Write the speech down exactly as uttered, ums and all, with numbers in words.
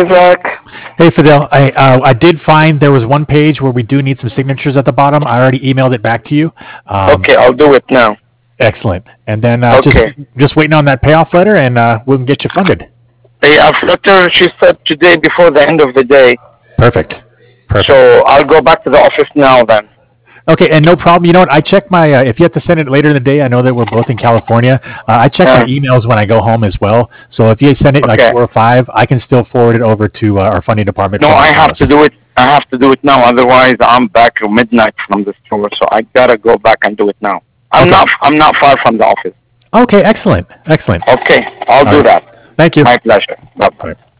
Hi, Zach. Hey Fidel, I uh, I did find there was one page where we do need some signatures at the bottom. I already emailed it back to you. Um, Okay, I'll do it now. excellent. And then uh, just Okay. just waiting on that payoff letter, and uh, we can get you funded. The uh, letter she said today before the end of the day. Perfect. Perfect. So I'll go back to the office now then. Okay, and no problem. You know what? I check my. Uh, if you have to send it later in the day, I know that we're both in California. Uh, I check my Uh, emails when I go home as well. So if you send it like okay. four or five, I can still forward it over to uh, our funding department. No, from I our have office. to do it. I have to do it now. Otherwise, I'm back at midnight from the store. So I gotta go back and do it now. I'm Okay. not. I'm not far from the office. Okay, excellent, excellent. Okay, I'll All do right. that. Thank you. My pleasure. Bye bye. All right.